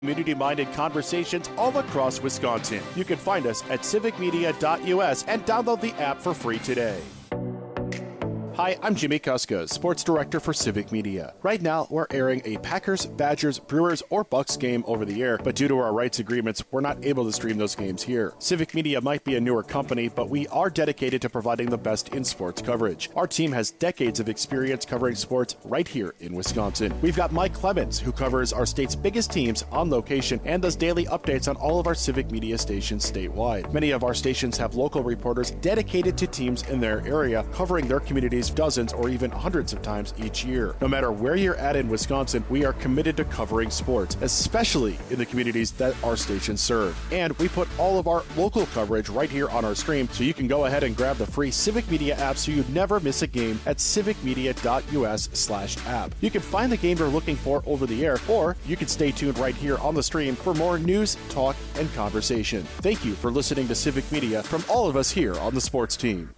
Community-minded conversations all across Wisconsin. You can find us at civicmedia.us and download the app for free today. Hi, I'm Jimmy Kuska, Sports Director for Civic Media. Right now, we're airing a Packers, Badgers, Brewers, or Bucks game over the air, but due to our rights agreements, we're not able to stream those games here. Civic Media might be a newer company, but we are dedicated to providing the best in sports coverage. Our team has decades of experience covering sports right here in Wisconsin. We've got Mike Clemens, who covers our state's biggest teams on location and does daily updates on all of our Civic Media stations statewide. Many of our stations have local reporters dedicated to teams in their area, covering their communities dozens or even hundreds of times each year. No matter where you're at in Wisconsin, we are committed to covering sports, especially in the communities that our stations serve. And we put all of our local coverage right here on our stream, so you can go ahead and grab the free Civic Media app so you never miss a game at civicmedia.us/app. You can find the game you're looking for over the air, or you can stay tuned right here on the stream for more news, talk, and conversation. Thank you for listening to Civic Media from all of us here on the sports team.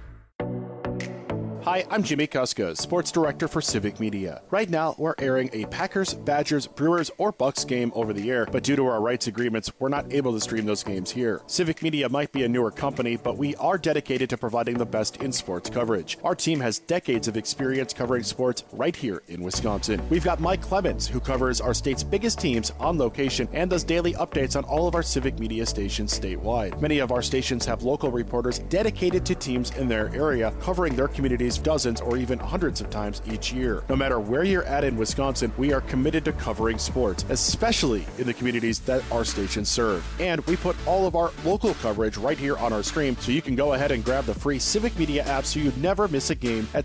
Hi, I'm Jimmy Kuska, Sports Director for Civic Media. Right now, we're airing a Packers, Badgers, Brewers, or Bucks game over the air, but due to our rights agreements, we're not able to stream those games here. Civic Media might be a newer company, but we are dedicated to providing the best in sports coverage. Our team has decades of experience covering sports right here in Wisconsin. We've got Mike Clemens, who covers our state's biggest teams on location and does daily updates on all of our Civic Media stations statewide. Many of our stations have local reporters dedicated to teams in their area, covering their communities dozens or even hundreds of times each year. No matter where you're at in Wisconsin, we are committed to covering sports, especially in the communities that our stations serve. And we put all of our local coverage right here on our stream, so you can go ahead and grab the free Civic Media app so you never miss a game at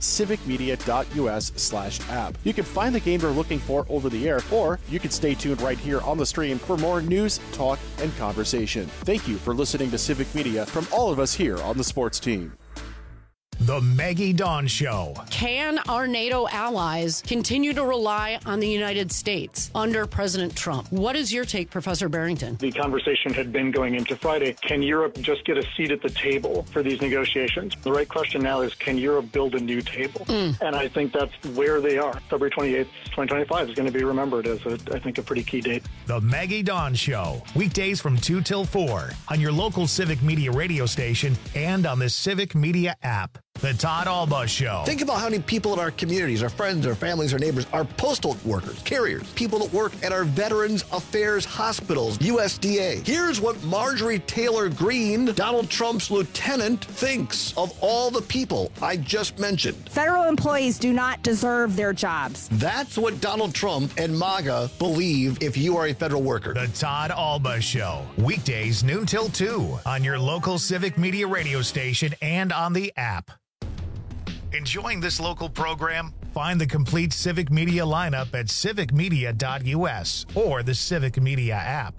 civicmedia.us/app. You can find the game you're looking for over the air, or you can stay tuned right here on the stream for more news, talk, and conversation. Thank you for listening to Civic Media from all of us here on the sports team. The Maggie Dawn Show. Can our NATO allies continue to rely on the United States under President Trump? What is your take, Professor Barrington? The conversation had been going into Friday. Can Europe just get a seat at the table for these negotiations? The right question now is, can Europe build a new table? And I think that's where they are. February 28th, 2025 is going to be remembered as, I think, a pretty key date. The Maggie Dawn Show. Weekdays from 2 till 4 on your local Civic Media radio station and on the Civic Media app. The Todd Alba Show. Think about how many people in our communities, our friends, our families, our neighbors, our postal workers, carriers, people that work at our Veterans Affairs hospitals, USDA. Here's what Marjorie Taylor Greene, Donald Trump's lieutenant, thinks of all the people I just mentioned. Federal employees do not deserve their jobs. That's what Donald Trump and MAGA believe if you are a federal worker. The Todd Alba Show. Weekdays noon till 2 on your local Civic Media radio station and on the app. Enjoying this local program? Find the complete Civic Media lineup at civicmedia.us or the Civic Media app.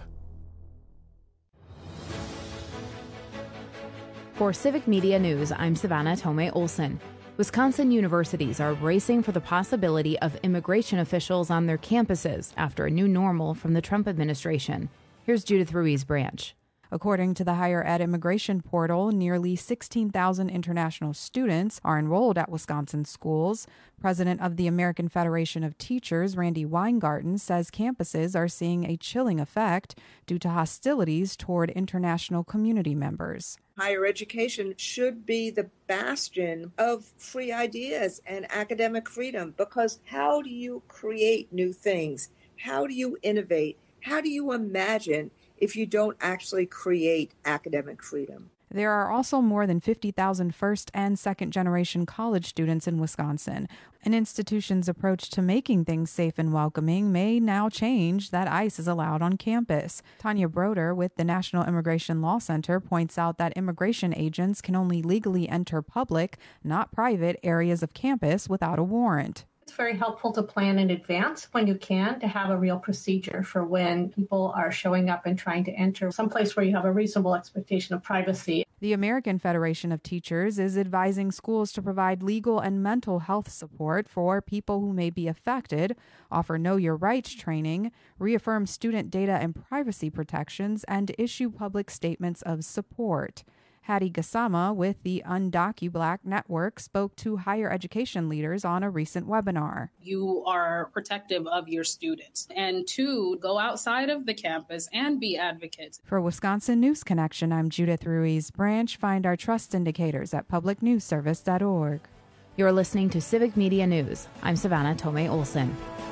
For Civic Media News, I'm Savannah Tomei Olson. Wisconsin universities are bracing for the possibility of immigration officials on their campuses after a new normal from the Trump administration. Here's Judith Ruiz Branch. According to the Higher Ed Immigration Portal, nearly 16,000 international students are enrolled at Wisconsin schools. President of the American Federation of Teachers, Randy Weingarten, says campuses are seeing a chilling effect due to hostilities toward international community members. Higher education should be the bastion of free ideas and academic freedom, because how do you create new things? How do you innovate? How do you imagine if you don't actually create academic freedom? There are also more than 50,000 first and second generation college students in Wisconsin. An institution's approach to making things safe and welcoming may now change that ICE is allowed on campus. Tanya Broder with the National Immigration Law Center points out that immigration agents can only legally enter public, not private, areas of campus without a warrant. It's very helpful to plan in advance when you can, to have a real procedure for when people are showing up and trying to enter someplace where you have a reasonable expectation of privacy. The American Federation of Teachers is advising schools to provide legal and mental health support for people who may be affected, offer Know Your Rights training, reaffirm student data and privacy protections, and issue public statements of support. Hattie Gassama with the UndocuBlack Network spoke to higher education leaders on a recent webinar. You are protective of your students, and two, go outside of the campus and be advocates. For Wisconsin News Connection, I'm Judith Ruiz Branch. Find our trust indicators at publicnewsservice.org. You're listening to Civic Media News. I'm Savannah Tomei Olson.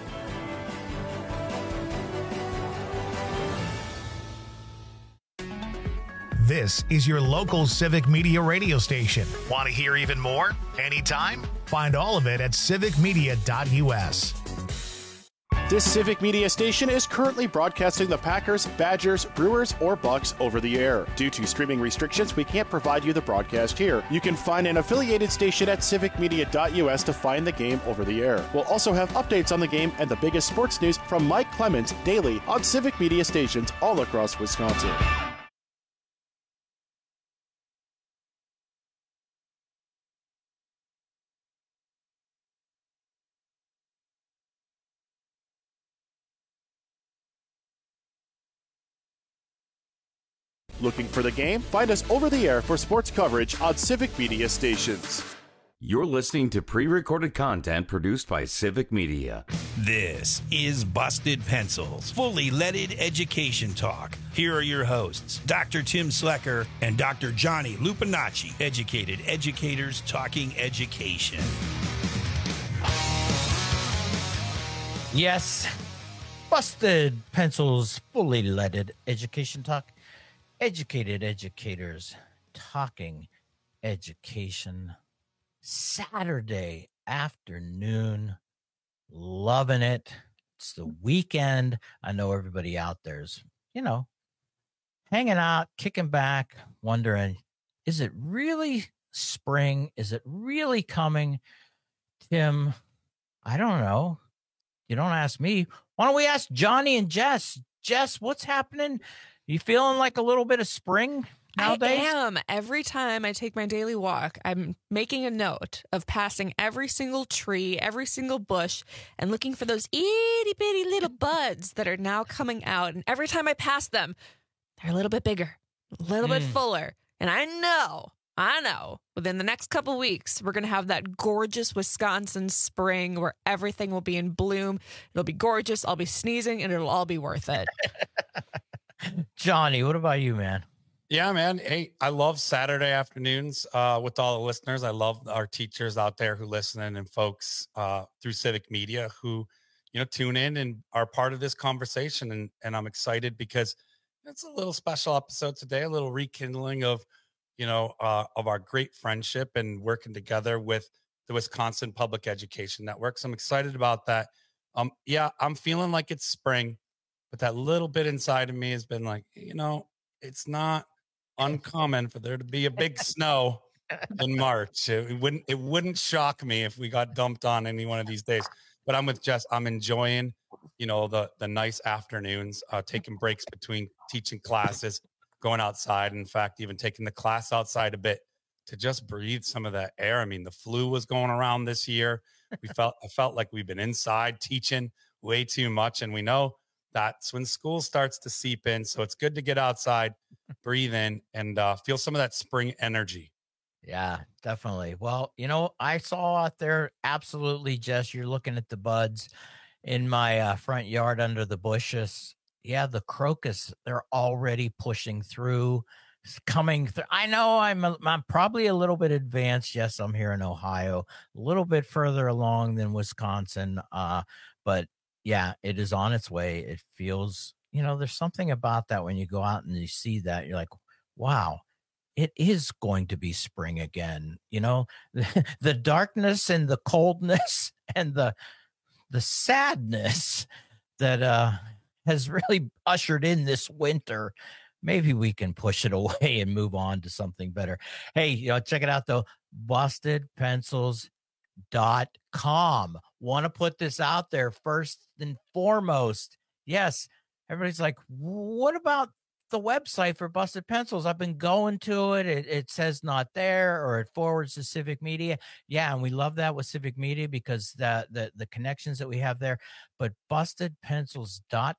This is your local Civic Media radio station. Want to hear even more? Anytime? Find all of it at civicmedia.us. This Civic Media station is currently broadcasting the Packers, Badgers, Brewers, or Bucks over the air. Due to streaming restrictions, we can't provide you the broadcast here. You can find an affiliated station at civicmedia.us to find the game over the air. We'll also have updates on the game and the biggest sports news from Mike Clemens daily on Civic Media stations all across Wisconsin. Looking for the game? Find us over the air for sports coverage on Civic Media stations. You're listening to pre-recorded content produced by Civic Media. This is Busted Pencils, fully leaded education talk. Here are your hosts, Dr. Tim Slecker and Dr. Johnny Lupinacci, educated educators talking education. Yes, Busted Pencils, fully leaded education talk. Educated educators talking education. Saturday afternoon, loving it. It's the weekend. I know everybody out there's, hanging out, kicking back, wondering, is it really spring? Is it really coming? Tim, I don't know. You don't ask me. Why don't we ask Johnny and Jess? Jess, what's happening? You feeling like a little bit of spring nowadays? I am. Every time I take my daily walk, I'm making a note of passing every single tree, every single bush, and looking for those itty bitty little buds that are now coming out. And every time I pass them, they're a little bit bigger, a little bit fuller. And I know, within the next couple weeks, we're going to have that gorgeous Wisconsin spring where everything will be in bloom. It'll be gorgeous. I'll be sneezing and it'll all be worth it. Johnny, what about you, man? Yeah, man. Hey, I love Saturday afternoons with all the listeners. I love our teachers out there who listen and folks through Civic Media who, tune in and are part of this conversation. And I'm excited because it's a little special episode today, a little rekindling of our great friendship and working together with the Wisconsin Public Education Network. So I'm excited about that. I'm feeling like it's spring. But that little bit inside of me has been like, it's not uncommon for there to be a big snow in March. It wouldn't shock me if we got dumped on any one of these days. But I'm with Jess. I'm enjoying, the nice afternoons, taking breaks between teaching classes, going outside. In fact, even taking the class outside a bit to just breathe some of that air. I mean, the flu was going around this year. I felt like we've been inside teaching way too much, and we know that's when school starts to seep in. So it's good to get outside, breathe in, and feel some of that spring energy. Yeah, definitely. Well, I saw out there, absolutely, Jess, you're looking at the buds in my front yard under the bushes. Yeah, the crocus, they're already pushing through, coming through. I know I'm probably a little bit advanced. Yes, I'm here in Ohio, a little bit further along than Wisconsin, but yeah, it is on its way. It feels, there's something about that when you go out and you see that, you're like, wow, it is going to be spring again. The darkness and the coldness and the sadness that has really ushered in this winter. Maybe we can push it away and move on to something better. Hey, check it out though. BustedPencils.com. Want to put this out there first and foremost. Yes, everybody's like, what about the website for Busted Pencils? I've been going to it. It says not there, or it forwards to Civic Media. Yeah, and we love that with Civic Media because the connections that we have there. But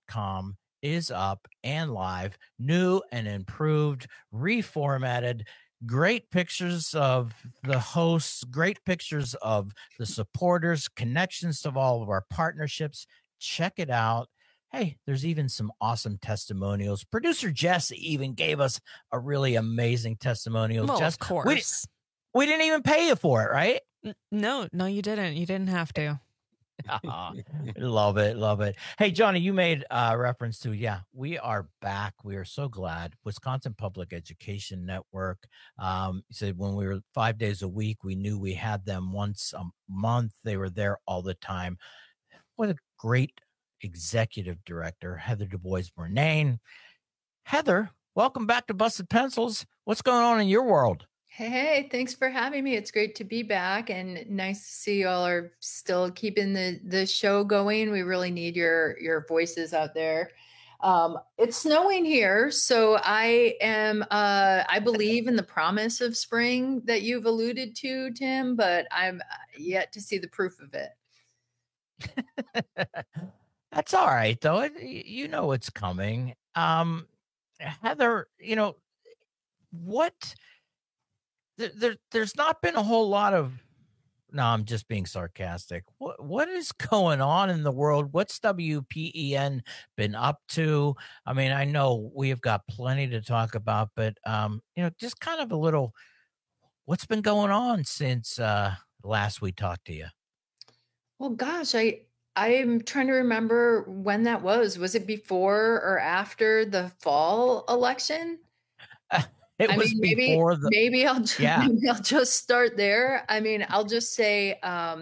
BustedPencils.com is up and live, new and improved, reformatted. great pictures of the hosts, great pictures of the supporters, connections to all of our partnerships. Check it out. Hey, there's even some awesome testimonials. Producer Jess even gave us a really amazing testimonial. Well, Jess, of course. We didn't even pay you for it, right? No, you didn't. You didn't have to. Love it. Hey, Johnny, you made reference to, we are back. We are so glad. Wisconsin Public Education Network. You said when we were 5 days a week, we knew we had them once a month. They were there all the time. What a great executive director, Heather Du Bois-Bernane. Heather, welcome back to Busted Pencils. What's going on in your world? Hey, thanks for having me. It's great to be back, and nice to see you all are still keeping the show going. We really need your voices out there. It's snowing here, so I believe in the promise of spring that you've alluded to, Tim, but I'm yet to see the proof of it. That's all right, though. You know it's coming. Heather, what? There's not been a whole lot of. No, I'm just being sarcastic. What is going on in the world? What's WPEN been up to? I mean, I know we've got plenty to talk about, but just kind of a little. What's been going on since last we talked to you? Well, gosh, I'm trying to remember when that was. Was it before or after the fall election? Maybe I'll just start there. I mean, I'll just say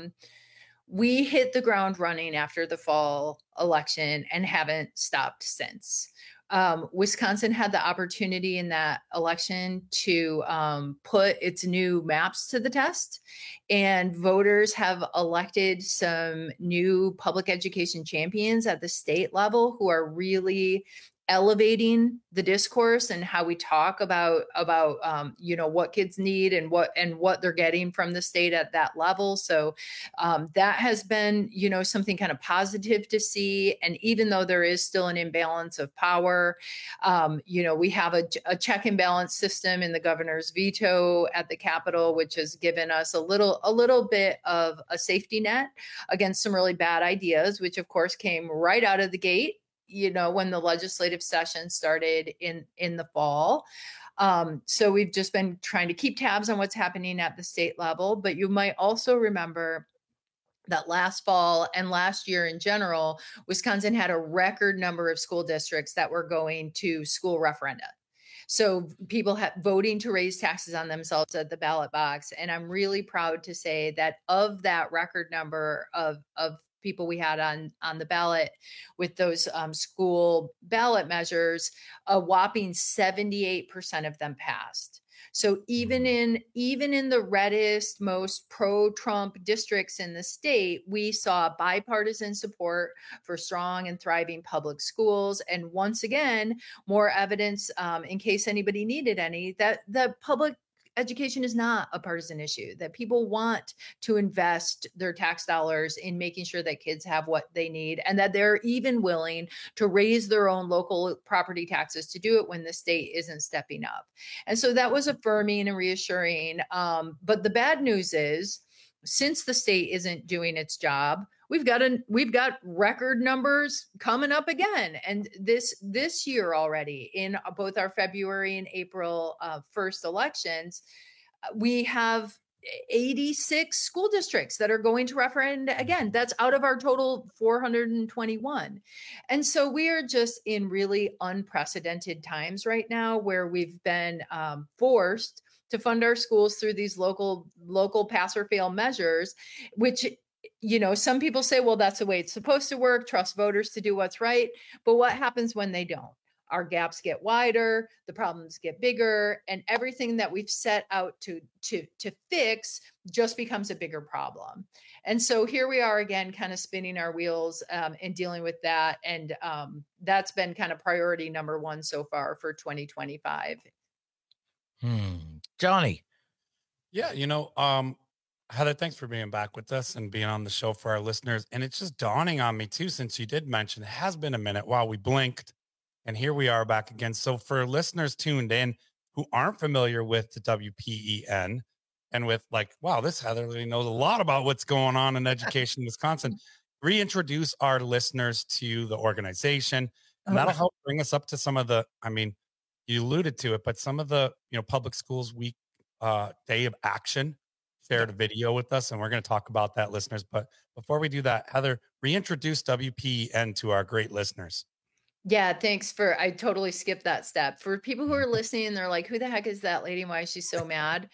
we hit the ground running after the fall election and haven't stopped since. Wisconsin had the opportunity in that election to put its new maps to the test, and voters have elected some new public education champions at the state level who are really elevating the discourse and how we talk about what kids need and what they're getting from the state at that level. So that has been, something kind of positive to see. And even though there is still an imbalance of power, we have a check and balance system in the governor's veto at the Capitol, which has given us a little bit of a safety net against some really bad ideas, which of course came right out of the gate when the legislative session started in the fall. So we've just been trying to keep tabs on what's happening at the state level. But you might also remember that last fall and last year in general, Wisconsin had a record number of school districts that were going to school referenda. So people voting to raise taxes on themselves at the ballot box. And I'm really proud to say that of that record number of people we had on the ballot with those school ballot measures, a whopping 78% of them passed. So even in the reddest, most pro-Trump districts in the state, we saw bipartisan support for strong and thriving public schools. And once again, more evidence, in case anybody needed any, that the public education is not a partisan issue, that people want to invest their tax dollars in making sure that kids have what they need, and that they're even willing to raise their own local property taxes to do it when the state isn't stepping up. And so that was affirming and reassuring. But the bad news is, since the state isn't doing its job, we've got record numbers coming up again. And this year already, in both our February and April 1st elections, we have 86 school districts that are going to referenda again. That's out of our total 421. And so we are just in really unprecedented times right now, where we've been forced to fund our schools through these local pass or fail measures, which, some people say, well, that's the way it's supposed to work. Trust voters to do what's right. But what happens when they don't? Our gaps get wider, the problems get bigger, and everything that we've set out to fix just becomes a bigger problem. And so here we are again, kind of spinning our wheels and dealing with that. And that's been kind of priority number one so far for 2025. Johnny. Yeah, Heather, thanks for being back with us and being on the show for our listeners. And it's just dawning on me too, since you did mention it has been a minute while we blinked, and here we are back again. So for listeners tuned in, who aren't familiar with the WPEN and with like, wow, this Heather really knows a lot about what's going on in education in Wisconsin, reintroduce our listeners to the organization. And that'll help bring us up to some of the, I mean, you alluded to it, but some of the, Public Schools Week Day of Action shared a video with us, and we're going to talk about that, listeners. But before we do that, Heather, reintroduce WPEN to our great listeners. Yeah, thanks I totally skipped that step. For people who are listening, they're like, who the heck is that lady? Why is she so mad?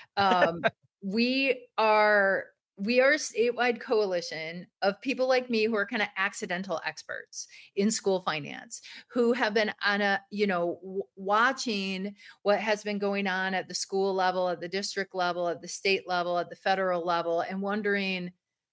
We are a statewide coalition of people like me who are kind of accidental experts in school finance, who have been on watching what has been going on at the school level, at the district level, at the state level, at the federal level, and wondering,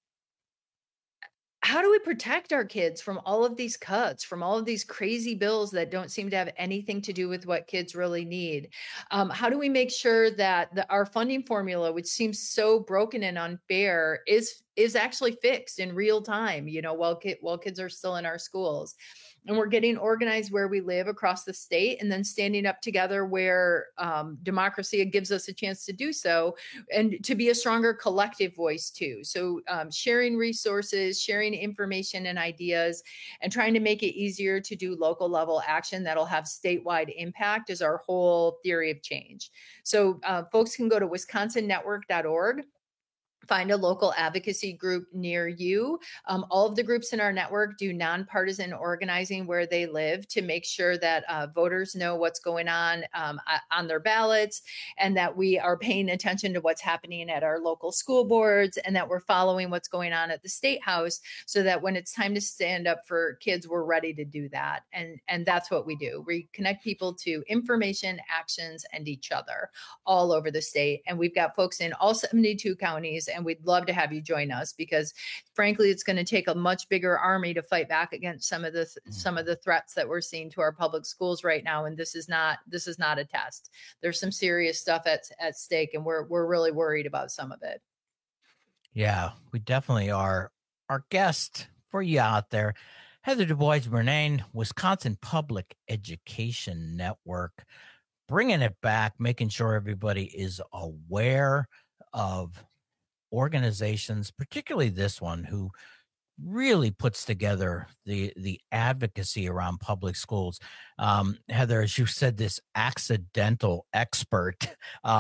how do we protect our kids from all of these cuts, from all of these crazy bills that don't seem to have anything to do with what kids really need? How do we make sure that our funding formula, which seems so broken and unfair, is actually fixed in real time, while kids are still in our schools? And we're getting organized where we live across the state, and then standing up together where democracy gives us a chance to do so, and to be a stronger collective voice too. So sharing resources, sharing information and ideas, and trying to make it easier to do local level action that'll have statewide impact is our whole theory of change. So folks can go to wisconsonnetwork.org. Find a local advocacy group near you. All of the groups in our network do nonpartisan organizing where they live to make sure that voters know what's going on their ballots, and that we are paying attention to what's happening at our local school boards, and that we're following what's going on at the State House, so that when it's time to stand up for kids, we're ready to do that. And that's what we do. We connect people to information, actions, and each other all over the state. And we've got folks in all 72 counties, and we'd love to have you join us, because frankly, it's going to take a much bigger army to fight back against some of the threats that we're seeing to our public schools right now. And this is not a test. There's some serious stuff at stake, and we're really worried about some of it. Yeah, we definitely are. Our guest for you out there, Heather DuBois-Bernane, Wisconsin Public Education Network, bringing it back, making sure everybody is aware of organizations, particularly this one, who really puts together the advocacy around public schools. Heather, as you said, this accidental expert.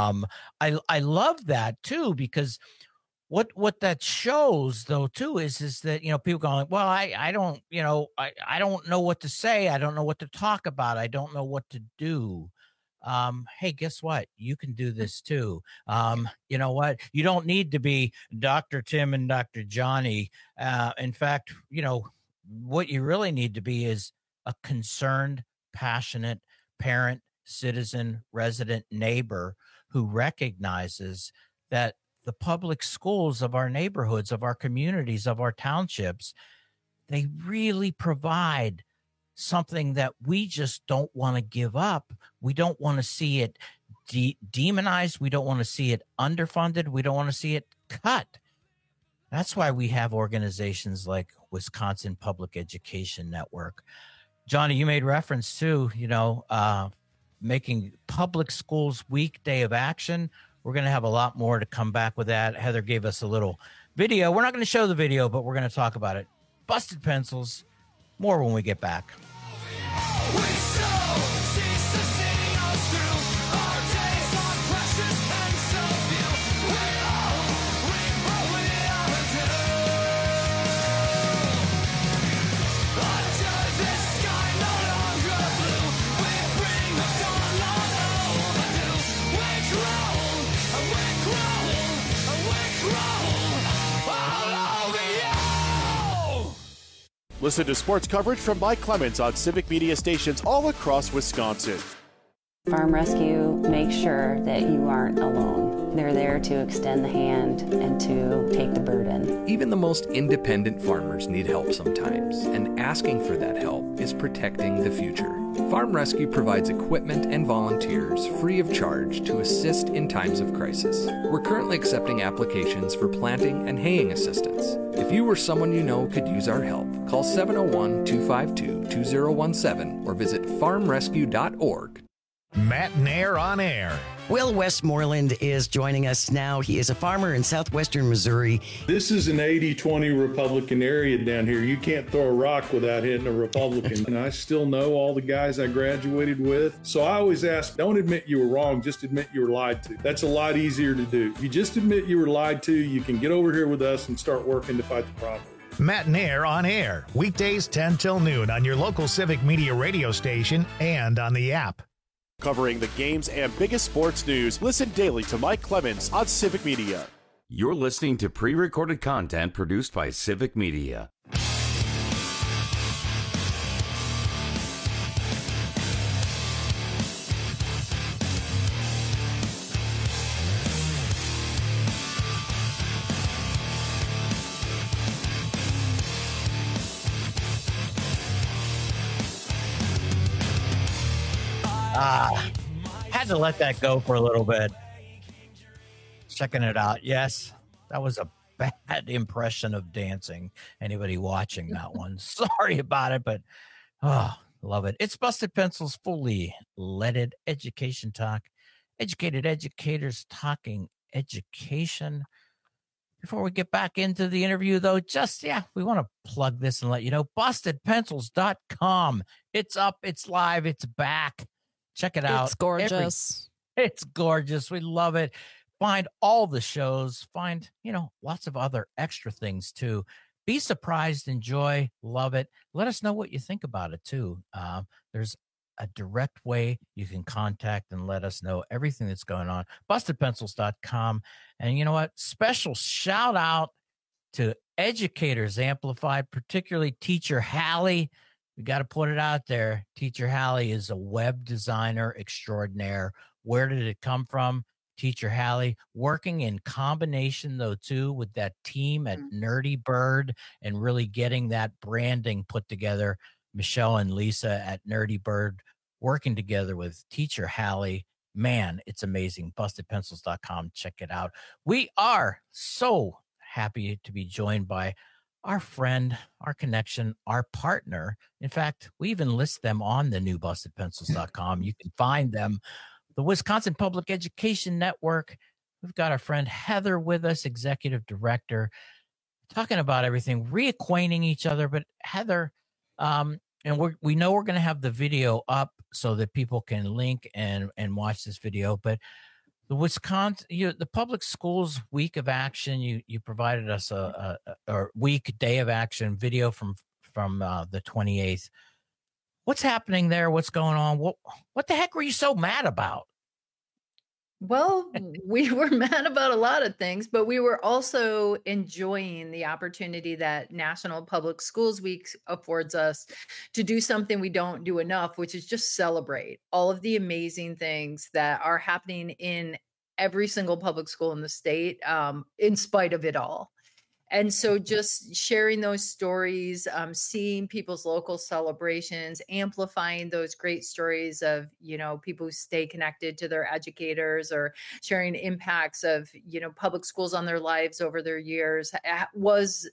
I love that too, because what that shows though too is that, people going, well, I don't know what to say. I don't know what to talk about. I don't know what to do. Hey, guess what? You can do this too. You know what? You don't need to be Dr. Tim and Dr. Johnny. In fact, what you really need to be is a concerned, passionate parent, citizen, resident, neighbor who recognizes that the public schools of our neighborhoods, of our communities, of our townships, they really provide something that we just don't want to give up. We don't want to see it demonized. We don't want to see it underfunded. We don't want to see it cut. That's why we have organizations like Wisconsin Public Education Network. Johnny, you made reference to, making Public Schools Week Day of Action. We're going to have a lot more to come back with that. Heather gave us a little video. We're not going to show the video, but we're going to talk about it. Busted Pencils. More when we get back. Listen to sports coverage from Mike Clemens on Civic Media stations all across Wisconsin. Farm Rescue makes sure that you aren't alone. They're there to extend the hand and to take the burden. Even the most independent farmers need help sometimes, and asking for that help is protecting the future. Farm Rescue provides equipment and volunteers free of charge to assist in times of crisis. We're currently accepting applications for planting and haying assistance. If you or someone you know could use our help, call 701-252-2017 or visit farmrescue.org. Matt Nair on air. Will Westmoreland is joining us now. He is a farmer in southwestern Missouri. This is an 80-20 Republican area down here. You can't throw a rock without hitting a Republican. And I still know all the guys I graduated with. So I always ask, don't admit you were wrong, just admit you were lied to. That's a lot easier to do. If you just admit you were lied to, you can get over here with us and start working to fight the problem. Matt Nair on air, weekdays 10 till noon on your local Civic Media radio station and on the app. Covering the games and biggest sports news, listen daily to Mike Clemens on Civic Media. You're listening to pre-recorded content produced by Civic Media. Had to let that go for a little bit. Checking it out. Yes, that was a bad impression of dancing. Anybody watching that one, sorry about it, but love it. It's Busted Pencils, fully leaded education talk. Educated educators talking education. Before we get back into the interview, though, we want to plug this and let you know, bustedpencils.com. It's up, it's live, it's back. Check it out. It's gorgeous. It's gorgeous. We love it. Find all the shows. Find, lots of other extra things, too. Be surprised, enjoy, love it. Let us know what you think about it, too. There's a direct way you can contact and let us know everything that's going on. BustedPencils.com. And you know what? Special shout out to Educators Amplified, particularly Teacher Hallie. We got to put it out there. Teacher Hallie is a web designer extraordinaire. Where did it come from? Teacher Hallie, working in combination, though, too, with that team at Nerdy Bird and really getting that branding put together. Michelle and Lisa at Nerdy Bird working together with Teacher Hallie. Man, it's amazing. BustedPencils.com. Check it out. We are so happy to be joined by our friend, our connection, our partner. In fact, we even list them on the new BustedPencils.com. You can find them. The Wisconsin Public Education Network. We've got our friend Heather with us, executive director, talking about everything, reacquainting each other. But Heather, and we know we're going to have the video up so that people can link and watch this video. But the Wisconsin, the Public Schools Week of Action, you provided us a week day of action video from the 28th. What's happening there? What's going on? What the heck were you so mad about? Well, we were mad about a lot of things, but we were also enjoying the opportunity that National Public Schools Week affords us to do something we don't do enough, which is just celebrate all of the amazing things that are happening in every single public school in the state, in spite of it all. And so just sharing those stories, seeing people's local celebrations, amplifying those great stories of, people who stay connected to their educators or sharing impacts of, public schools on their lives over their years was,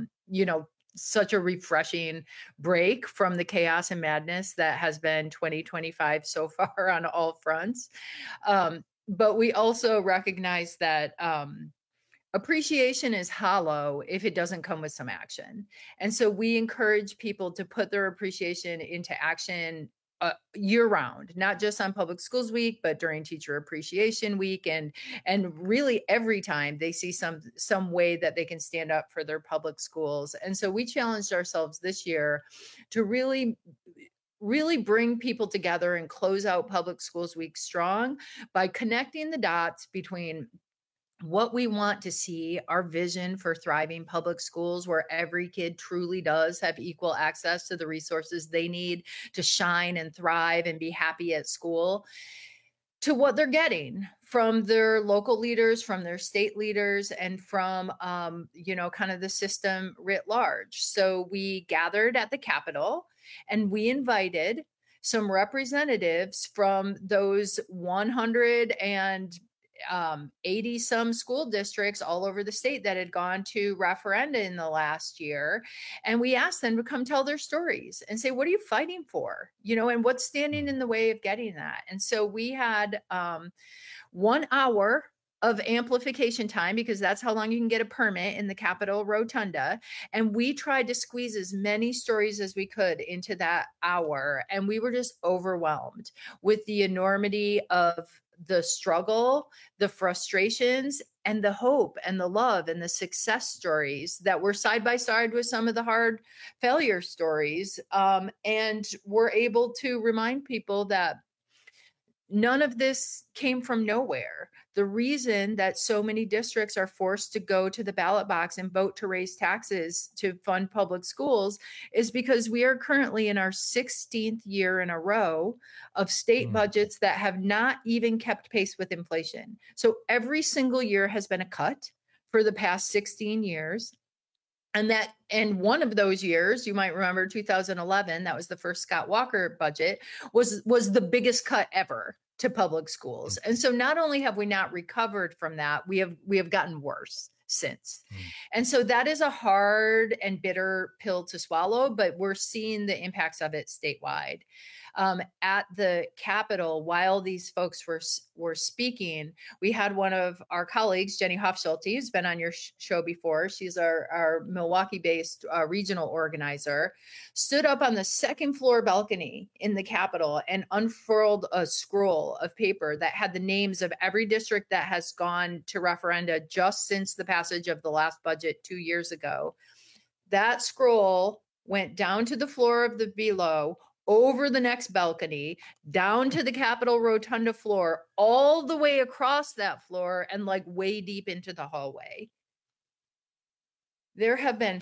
such a refreshing break from the chaos and madness that has been 2025 so far on all fronts. But we also recognize that, appreciation is hollow if it doesn't come with some action. And so we encourage people to put their appreciation into action year round, not just on Public Schools Week, but during Teacher Appreciation Week and really every time they see some way that they can stand up for their public schools. And so we challenged ourselves this year to really bring people together and close out Public Schools Week strong by connecting the dots between what we want to see, our vision for thriving public schools where every kid truly does have equal access to the resources they need to shine and thrive and be happy at school, to what they're getting from their local leaders, from their state leaders, and from, kind of the system writ large. So we gathered at the Capitol and we invited some representatives from those 100 and 80 some school districts all over the state that had gone to referenda in the last year. And we asked them to come tell their stories and say, what are you fighting for? And what's standing in the way of getting that? And so we had 1 hour of amplification time, because that's how long you can get a permit in the Capitol Rotunda. And we tried to squeeze as many stories as we could into that hour. And we were just overwhelmed with the enormity of the struggle, the frustrations, and the hope and the love and the success stories that were side by side with some of the hard failure stories. And we're able to remind people that none of this came from nowhere. The reason that so many districts are forced to go to the ballot box and vote to raise taxes to fund public schools is because we are currently in our 16th year in a row of state budgets that have not even kept pace with inflation. So every single year has been a cut for the past 16 years. And one of those years, you might remember 2011, that was the first Scott Walker budget, was the biggest cut ever to public schools. And so not only have we not recovered from that, we have gotten worse since. And so that is a hard and bitter pill to swallow, but we're seeing the impacts of it statewide. At the Capitol, while these folks were speaking, we had one of our colleagues, Jenny Hofschulte, who's been on your show before. She's our Milwaukee-based regional organizer, stood up on the second floor balcony in the Capitol and unfurled a scroll of paper that had the names of every district that has gone to referenda just since the passage of the last budget 2 years ago. That scroll went down to the floor of the below, over the next balcony, down to the Capitol Rotunda floor, all the way across that floor, and like way deep into the hallway. There have been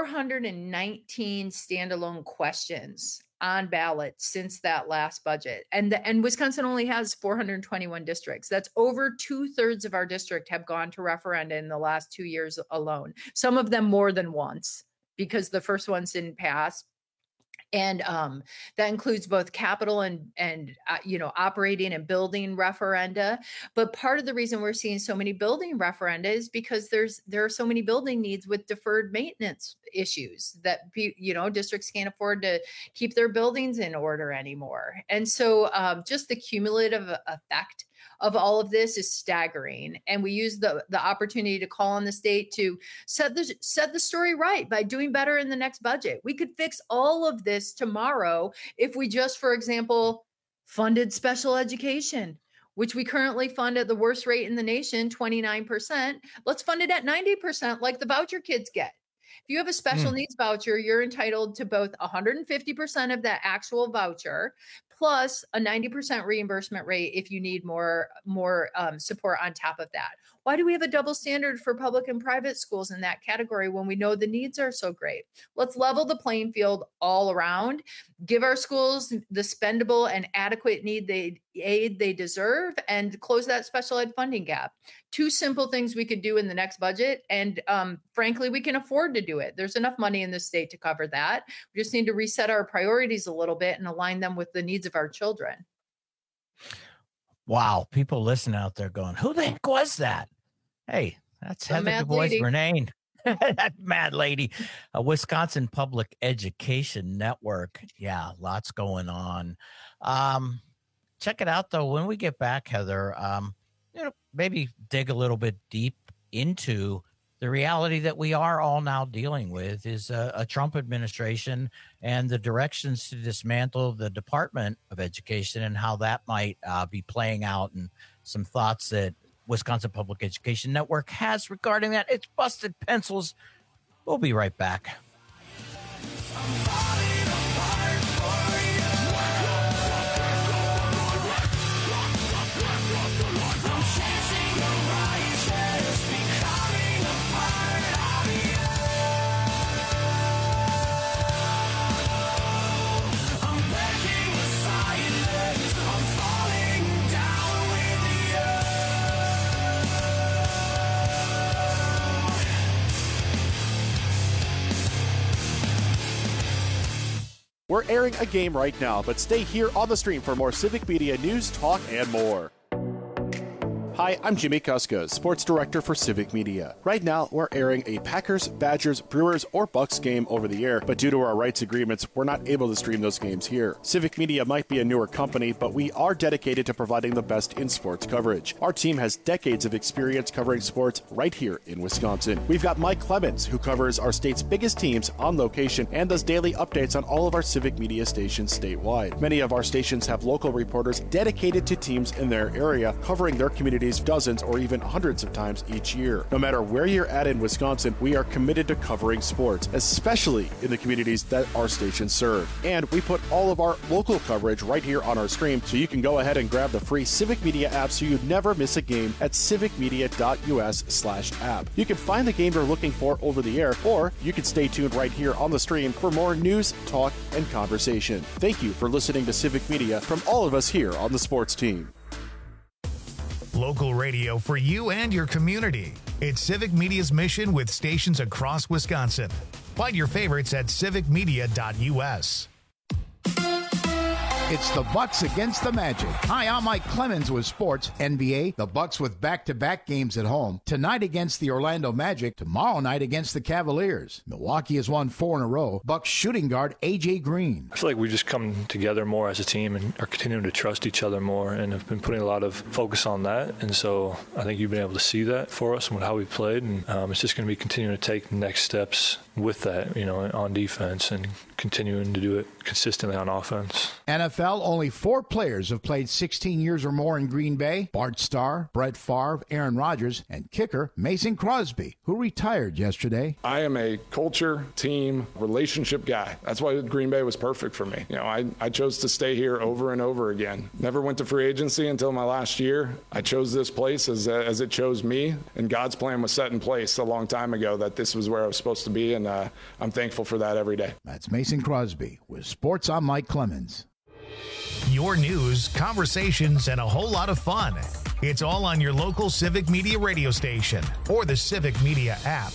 419 standalone questions on ballot since that last budget. And Wisconsin only has 421 districts. That's over 2/3 of our district have gone to referenda in the last 2 years alone. Some of them more than once, because the first ones didn't pass. And that includes both capital and operating and building referenda. But part of the reason we're seeing so many building referenda is because there are so many building needs with deferred maintenance issues that districts can't afford to keep their buildings in order anymore. And so just the cumulative effect of all of this is staggering. And we use the opportunity to call on the state to set the story right by doing better in the next budget. We could fix all of this tomorrow if we just, for example, funded special education, which we currently fund at the worst rate in the nation, 29%. Let's fund it at 90%, like the voucher kids get. If you have a special needs voucher, you're entitled to both 150% of that actual voucher plus a 90% reimbursement rate if you need more support on top of that. Why do we have a double standard for public and private schools in that category when we know the needs are so great? Let's level the playing field all around, give our schools the spendable and adequate aid they deserve, and close that special ed funding gap. Two simple things we could do in the next budget. And frankly, we can afford to do it. There's enough money in the state to cover that. We just need to reset our priorities a little bit and align them with the needs of our children. Wow. People listening out there going, who the heck was that? Hey, that's Heather Du Bois Bernayne. That mad lady. Wisconsin Public Education Network. Yeah, lots going on. Check it out, though. When we get back, Heather, maybe dig a little bit deep into the reality that we are all now dealing with is a Trump administration and the directions to dismantle the Department of Education and how that might be playing out, and some thoughts that Wisconsin Public Education Network has regarding that. It's Busted Pencils. We'll be right back. We're airing a game right now, but stay here on the stream for more Civic Media news, talk, and more. Hi, I'm Jimmy Kuska, Sports Director for Civic Media. Right now, we're airing a Packers, Badgers, Brewers, or Bucks game over the air, but due to our rights agreements, we're not able to stream those games here. Civic Media might be a newer company, but we are dedicated to providing the best in sports coverage. Our team has decades of experience covering sports right here in Wisconsin. We've got Mike Clemens, who covers our state's biggest teams on location and does daily updates on all of our Civic Media stations statewide. Many of our stations have local reporters dedicated to teams in their area, covering their communities dozens or even hundreds of times each year. No matter where you're at in Wisconsin, we are committed to covering sports, especially in the communities that our stations serve. And we put all of our local coverage right here on our stream, so you can go ahead and grab the free Civic Media app so you never miss a game at civicmedia.us/app. You can find the game you're looking for over the air, or you can stay tuned right here on the stream for more news, talk, and conversation. Thank you for listening to Civic Media from all of us here on the sports team. Local radio for you and your community. It's Civic Media's mission with stations across Wisconsin. Find your favorites at civicmedia.us. It's the Bucks against the Magic. Hi, I'm Mike Clemens with Sports NBA. The Bucks with back-to-back games at home. Tonight against the Orlando Magic. Tomorrow night against the Cavaliers. Milwaukee has won 4 in a row. Bucks shooting guard A.J. Green. I feel like we just come together more as a team and are continuing to trust each other more and have been putting a lot of focus on that. And so I think you've been able to see that for us and how we played. And it's just going to be continuing to take the next steps with that, on defense and continuing to do it consistently on offense. NFL, only 4 players have played 16 years or more in Green Bay. Bart Starr, Brett Favre, Aaron Rodgers, and kicker Mason Crosby, who retired yesterday. I am a culture, team, relationship guy. That's why Green Bay was perfect for me. I chose to stay here over and over again. Never went to free agency until my last year. I chose this place as it chose me, and God's plan was set in place a long time ago that this was where I was supposed to be, and I'm thankful for that every day. That's Mason Crosby with Sports. I'm Mike Clemens. Your news, conversations, and a whole lot of fun. It's all on your local Civic Media radio station or the Civic Media app.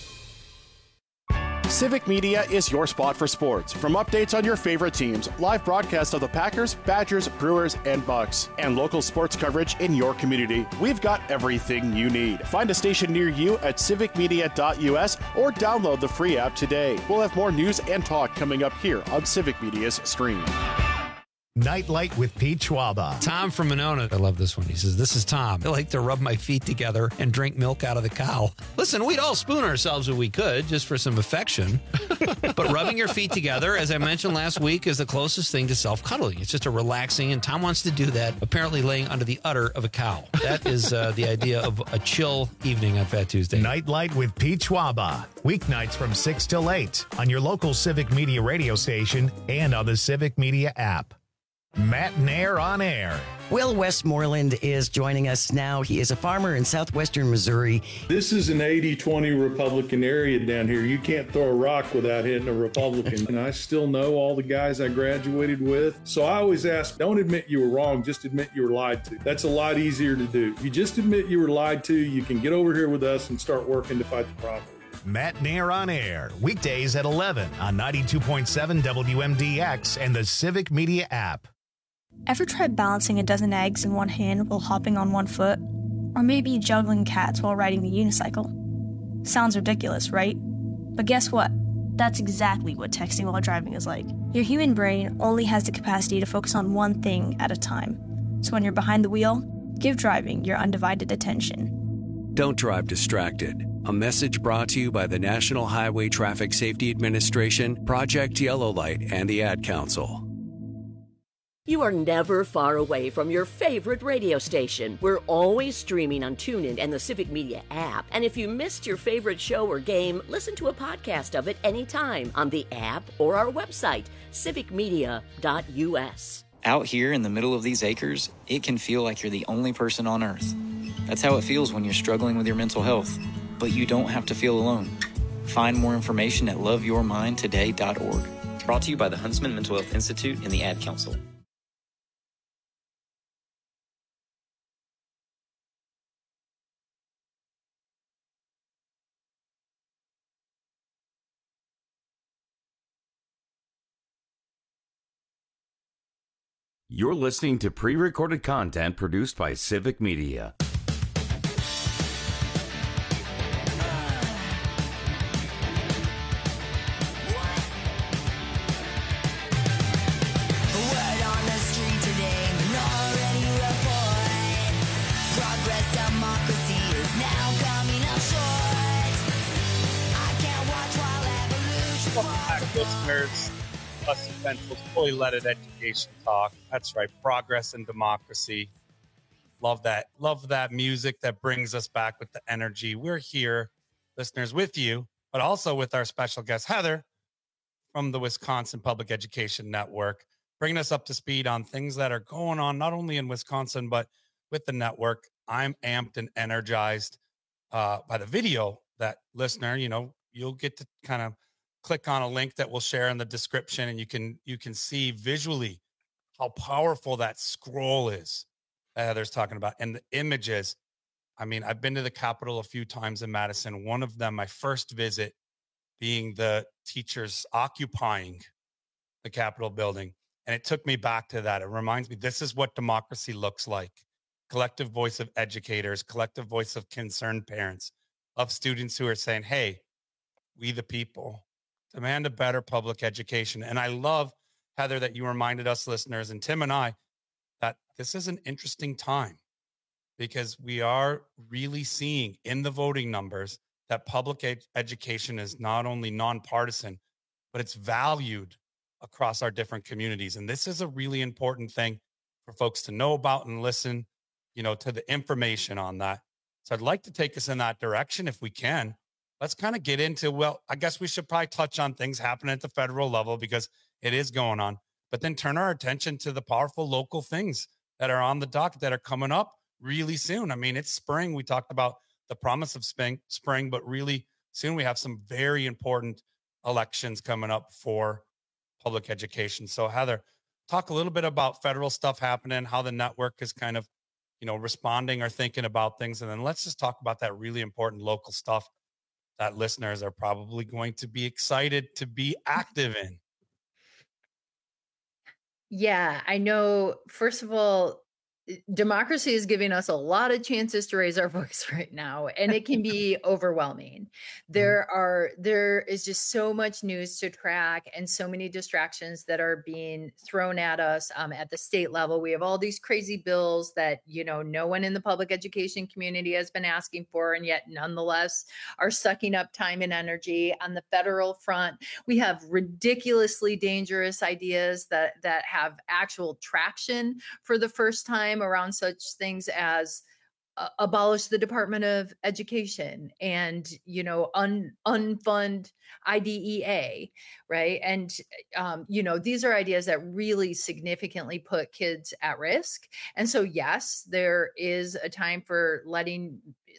Civic Media is your spot for sports. From updates on your favorite teams, live broadcasts of the Packers, Badgers, Brewers, and Bucks, and local sports coverage in your community, we've got everything you need. Find a station near you at civicmedia.us or download the free app today. We'll have more news and talk coming up here on Civic Media's stream. Nightlight with Pete Schwaba. Tom from Monona. I love this one. He says, "This is Tom. I like to rub my feet together and drink milk out of the cow." Listen, we'd all spoon ourselves if we could, just for some affection. But rubbing your feet together, as I mentioned last week, is the closest thing to self-cuddling. It's just a relaxing, and Tom wants to do that, apparently laying under the udder of a cow. That is the idea of a chill evening on Fat Tuesday. Nightlight with Pete Schwaba. Weeknights from 6 till 8 on your local Civic Media radio station and on the Civic Media app. Matt Nair on air. Will Westmoreland is joining us now. He is a farmer in southwestern Missouri. This is an 80-20 Republican area down here. You can't throw a rock without hitting a Republican. And I still know all the guys I graduated with. So I always ask, don't admit you were wrong, just admit you were lied to. That's a lot easier to do. If you just admit you were lied to, you can get over here with us and start working to fight the problem. Matt Nair on air, weekdays at 11 on 92.7 WMDX and the Civic Media app. Ever tried balancing a dozen eggs in one hand while hopping on one foot? Or maybe juggling cats while riding the unicycle? Sounds ridiculous, right? But guess what? That's exactly what texting while driving is like. Your human brain only has the capacity to focus on one thing at a time. So when you're behind the wheel, give driving your undivided attention. Don't drive distracted. A message brought to you by the National Highway Traffic Safety Administration, Project Yellow Light, and the Ad Council. You are never far away from your favorite radio station. We're always streaming on TuneIn and the Civic Media app. And if you missed your favorite show or game, listen to a podcast of it anytime on the app or our website, civicmedia.us. Out here in the middle of these acres, it can feel like you're the only person on Earth. That's how it feels when you're struggling with your mental health. But you don't have to feel alone. Find more information at loveyourmindtoday.org. Brought to you by the Huntsman Mental Health Institute and the Ad Council. You're listening to pre-recorded content produced by Civic Media. listeners. Busted Pencils, fully leaded education talk. That's right. Progress and democracy. Love that. Love that music that brings us back with the energy. We're here, listeners, with you, but also with our special guest, Heather, from the Wisconsin Public Education Network, bringing us up to speed on things that are going on, not only in Wisconsin, but with the network. I'm amped and energized by the video that, listener, you'll get to kind of click on a link that we'll share in the description, and you can see visually how powerful that scroll is that Heather's talking about. And the images, I mean, I've been to the Capitol a few times in Madison. One of them, my first visit, being the teachers occupying the Capitol building. And it took me back to that. It reminds me, this is what democracy looks like. Collective voice of educators, collective voice of concerned parents, of students who are saying, hey, we the people demand a better public education. And I love, Heather, that you reminded us listeners, and Tim and I, that this is an interesting time because we are really seeing in the voting numbers that public education is not only nonpartisan, but it's valued across our different communities. And this is a really important thing for folks to know about and listen, to the information on that. So I'd like to take us in that direction if we can. Let's kind of get into, well, I guess we should probably touch on things happening at the federal level because it is going on, but then turn our attention to the powerful local things that are on the docket that are coming up really soon. I mean, it's spring. We talked about the promise of spring, but really soon we have some very important elections coming up for public education. So Heather, talk a little bit about federal stuff happening, how the network is kind of, responding or thinking about things. And then let's just talk about that really important local stuff that listeners are probably going to be excited to be active in. Yeah, I know. First of all, democracy is giving us a lot of chances to raise our voice right now, and it can be overwhelming. There is just so much news to track and so many distractions that are being thrown at us at the state level. We have all these crazy bills that, no one in the public education community has been asking for, and yet nonetheless are sucking up time and energy. On the federal front, we have ridiculously dangerous ideas that have actual traction for the first time around such things as abolish the Department of Education and, unfund IDEA, right? And, these are ideas that really significantly put kids at risk. And so, yes, there is a time for letting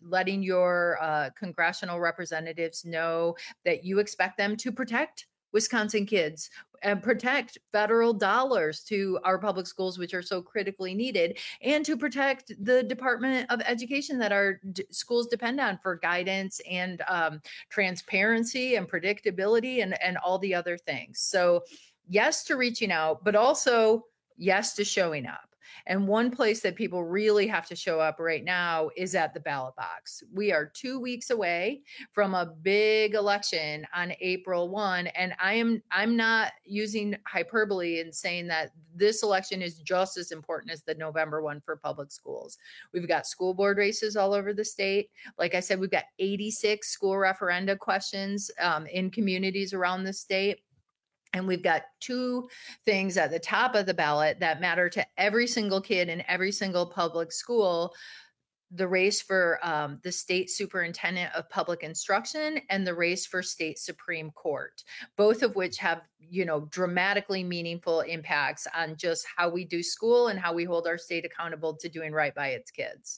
your congressional representatives know that you expect them to protect Wisconsin kids and protect federal dollars to our public schools, which are so critically needed, and to protect the Department of Education that our schools depend on for guidance and transparency and predictability and all the other things. So yes to reaching out, but also yes to showing up. And one place that people really have to show up right now is at the ballot box. We are 2 weeks away from a big election on April 1. And I'm not using hyperbole in saying that this election is just as important as the November one for public schools. We've got school board races all over the state. Like I said, we've got 86 school referenda questions in communities around the state. And we've got two things at the top of the ballot that matter to every single kid in every single public school: the race for the state superintendent of public instruction and the race for state Supreme Court, both of which have, dramatically meaningful impacts on just how we do school and how we hold our state accountable to doing right by its kids.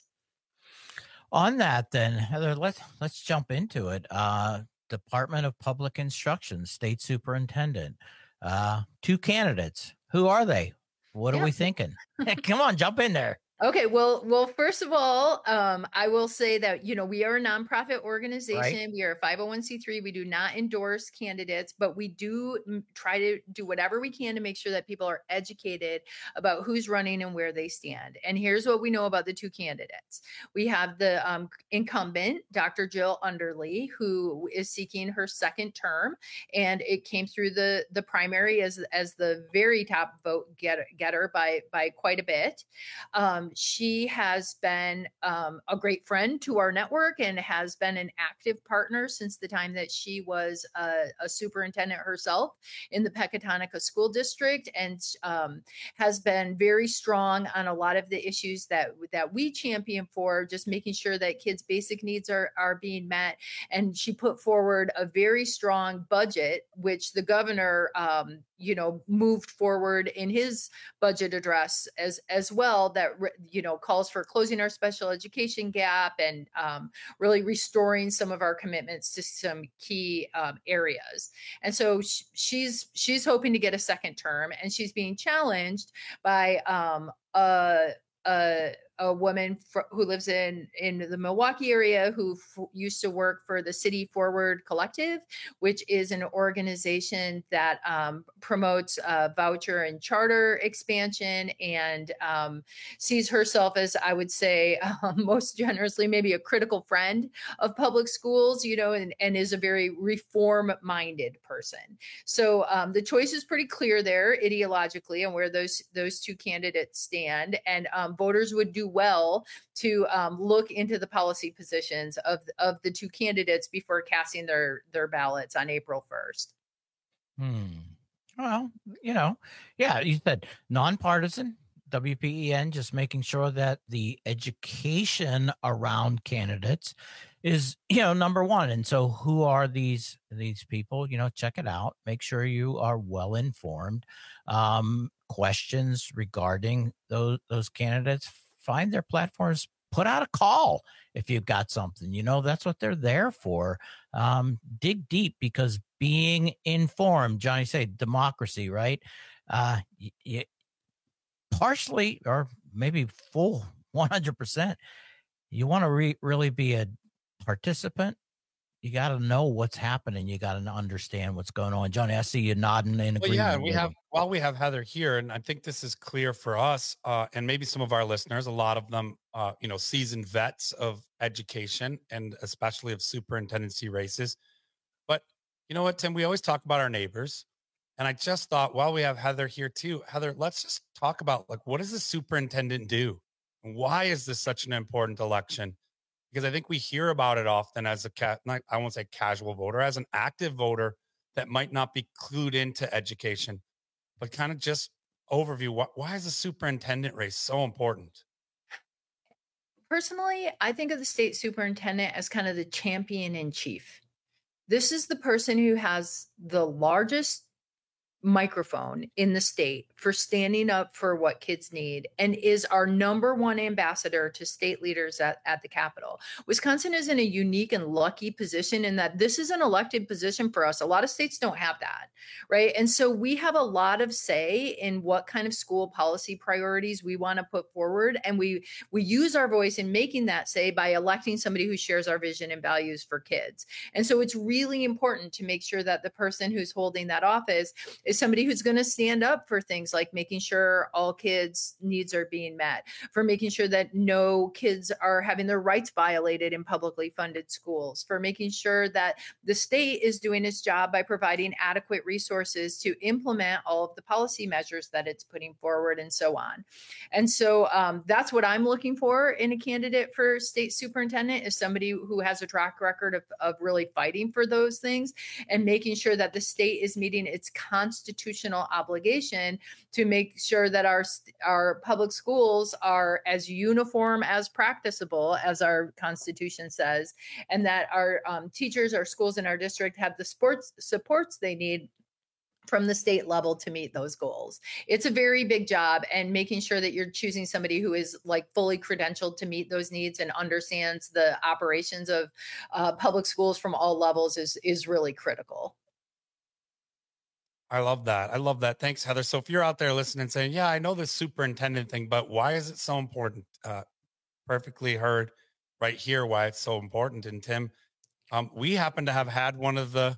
On that, then, Heather, let's jump into it. Department of Public Instruction, State Superintendent, two candidates. Who are they? What are we thinking? Come on, jump in there. Okay, well, first of all, I will say that, we are a nonprofit organization. Right. We are a 501c3. We do not endorse candidates, but we do try to do whatever we can to make sure that people are educated about who's running and where they stand. And here's what we know about the two candidates. We have the incumbent, Dr. Jill Underly, who is seeking her second term, and it came through the primary as the very top vote getter by quite a bit. she has been a great friend to our network and has been an active partner since the time that she was a superintendent herself in the Pecatonica School District, and has been very strong on a lot of the issues that we champion for, just making sure that kids' basic needs are being met. And she put forward a very strong budget, which the governor moved forward in his budget address as well, that calls for closing our special education gap and really restoring some of our commitments to some key areas. And so she's hoping to get a second term, and she's being challenged by a woman who lives in the Milwaukee area who used to work for the City Forward Collective, which is an organization that promotes voucher and charter expansion, and sees herself as, I would say, most generously, maybe a critical friend of public schools, and is a very reform-minded person. So the choice is pretty clear there ideologically and where those two candidates stand, and voters would do well to look into the policy positions of the two candidates before casting their ballots on April 1st. Well, you said nonpartisan, WPEN, just making sure that the education around candidates is, number one. And so who are these people? Check it out. Make sure you are well informed. Questions regarding those candidates, find their platforms, put out a call if you've got something. That's what they're there for. Dig deep, because being informed, Johnny said, democracy, right? Partially, or maybe full 100%, you want to really be a participant. You got to know what's happening. You got to understand what's going on. Johnny, I see you nodding in agreement. Yeah, we have Heather here, and I think this is clear for us, and maybe some of our listeners, a lot of them, seasoned vets of education and especially of superintendency races. But you know what, Tim, we always talk about our neighbors. And I just thought, while we have Heather here too, Heather, let's just talk about, what does the superintendent do? And why is this such an important election? Because I think we hear about it often as I won't say casual voter, as an active voter that might not be clued into education, but kind of just overview, why is the superintendent race so important? Personally, I think of the state superintendent as kind of the champion in chief. This is the person who has the largest microphone in the state for standing up for what kids need, and is our number one ambassador to state leaders at the Capitol. Wisconsin is in a unique and lucky position in that this is an elected position for us. A lot of states don't have that, right? And so we have a lot of say in what kind of school policy priorities we want to put forward, and we use our voice in making that say by electing somebody who shares our vision and values for kids. And so it's really important to make sure that the person who's holding that office is somebody who's going to stand up for things like making sure all kids' needs are being met, for making sure that no kids are having their rights violated in publicly funded schools, for making sure that the state is doing its job by providing adequate resources to implement all of the policy measures that it's putting forward, and so on. And so that's what I'm looking for in a candidate for state superintendent, is somebody who has a track record of really fighting for those things and making sure that the state is meeting its constitutional obligation to make sure that our public schools are as uniform as practicable as our Constitution says, and that our teachers, our schools in our district have the supports they need from the state level to meet those goals. It's a very big job, and making sure that you're choosing somebody who is fully credentialed to meet those needs and understands the operations of public schools from all levels is really critical. I love that. Thanks, Heather. So if you're out there listening saying, yeah, I know the superintendent thing, but why is it so important? Perfectly heard right here why it's so important. And Tim, we happen to have had one of the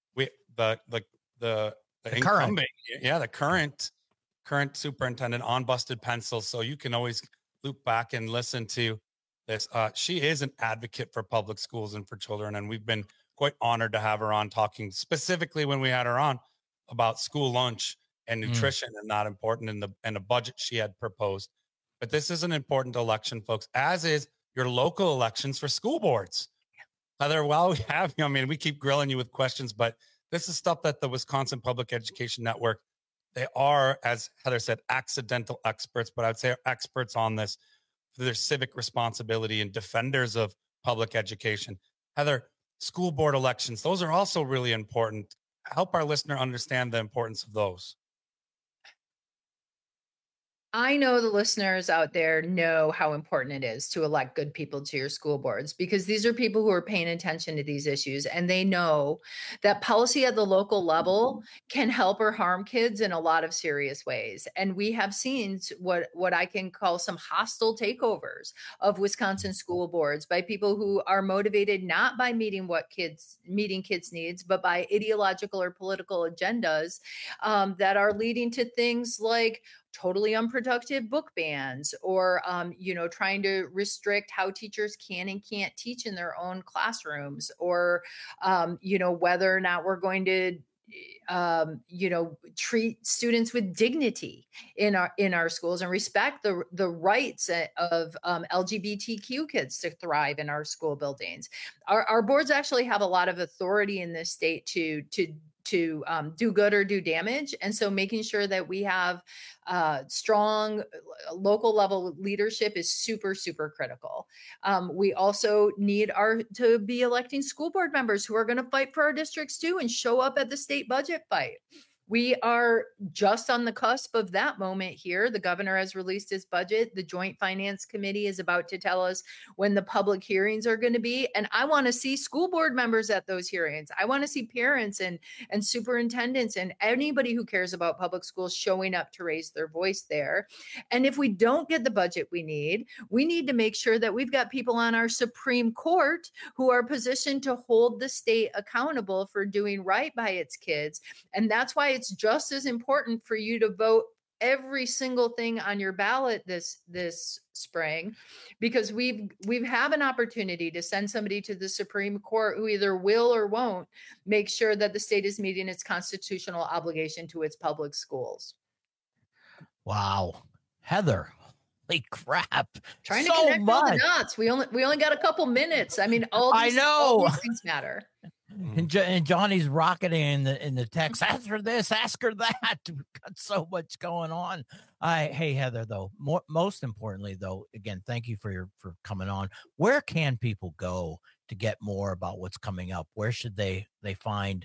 incumbent, the current superintendent on Busted Pencils. So you can always loop back and listen to this. She is an advocate for public schools and for children. And we've been quite honored to have her on, talking specifically when we had her on about school lunch and nutrition and not important in the budget she had proposed. But this is an important election, folks, as is your local elections for school boards. Heather, while we have you, I mean, we keep grilling you with questions, but this is stuff that the Wisconsin Public Education Network, they are, as Heather said, accidental experts, but I'd say experts on this for their civic responsibility and defenders of public education. Heather, school board elections, those are also really important. Help our listener understand the importance of those. I know the listeners out there know how important it is to elect good people to your school boards, because these are people who are paying attention to these issues, and they know that policy at the local level can help or harm kids in a lot of serious ways. And we have seen what I can call some hostile takeovers of Wisconsin school boards by people who are motivated not by meeting kids' needs, but by ideological or political agendas that are leading to things like totally unproductive book bans, or, trying to restrict how teachers can and can't teach in their own classrooms, or, whether or not we're going to treat students with dignity in our schools and respect the rights of LGBTQ kids to thrive in our school buildings. Our boards actually have a lot of authority in this state to do good or do damage. And so making sure that we have strong local level leadership is super, super critical. We also need to be electing school board members who are going to fight for our districts too and show up at the state budget fight. We are just on the cusp of that moment here. The governor has released his budget. The Joint Finance Committee is about to tell us when the public hearings are going to be. And I want to see school board members at those hearings. I want to see parents and superintendents and anybody who cares about public schools showing up to raise their voice there. And if we don't get the budget we need to make sure that we've got people on our Supreme Court who are positioned to hold the state accountable for doing right by its kids. And that's why it's just as important for you to vote every single thing on your ballot this spring, because we have an opportunity to send somebody to the Supreme Court who either will or won't make sure that the state is meeting its constitutional obligation to its public schools. Wow. Heather, holy crap. Trying to connect all the dots. We only got a couple minutes. I mean, all these things matter. And Johnny's rocketing in the text. Ask her this, ask her that. We've got so much going on. Hey, Heather, though, most importantly, though, again, thank you for coming on. Where can people go to get more about what's coming up? Where should they find,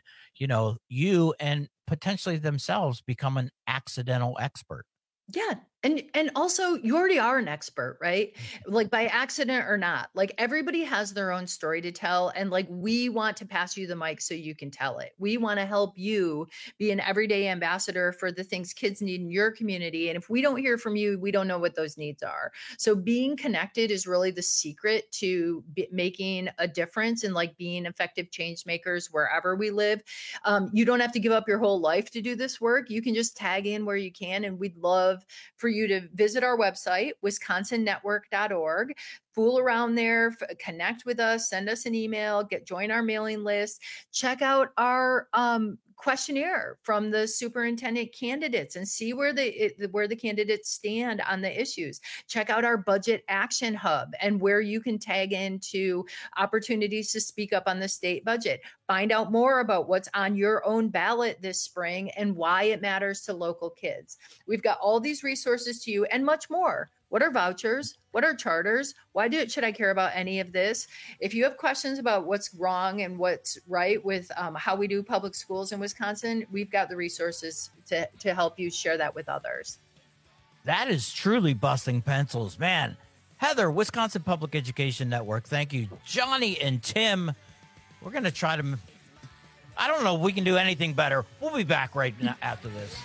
you and potentially themselves become an accidental expert? Yeah. And also, you already are an expert, right? Like, by accident or not, like, everybody has their own story to tell. And like, we want to pass you the mic so you can tell it. We want to help you be an everyday ambassador for the things kids need in your community. And if we don't hear from you, we don't know what those needs are. So being connected is really the secret to making a difference and like being effective change makers wherever we live. You don't have to give up your whole life to do this work. You can just tag in where you can. And we'd love for you to visit our website, wisconsonnetwork.org, fool around there, connect with us, send us an email, join our mailing list, check out our questionnaire from the superintendent candidates and see where the candidates stand on the issues. Check out our budget action hub and where you can tag into opportunities to speak up on the state budget. Find out more about what's on your own ballot this spring and why it matters to local kids. We've got all these resources to you and much more. What are vouchers? What are charters? Should I care about any of this? If you have questions about what's wrong and what's right with how we do public schools in Wisconsin, we've got the resources to help you share that with others. That is truly busting pencils, man. Heather, Wisconsin Public Education Network. Thank you. Johnny and Tim, we're going to try to, I don't know if we can do anything better. We'll be back right now after this.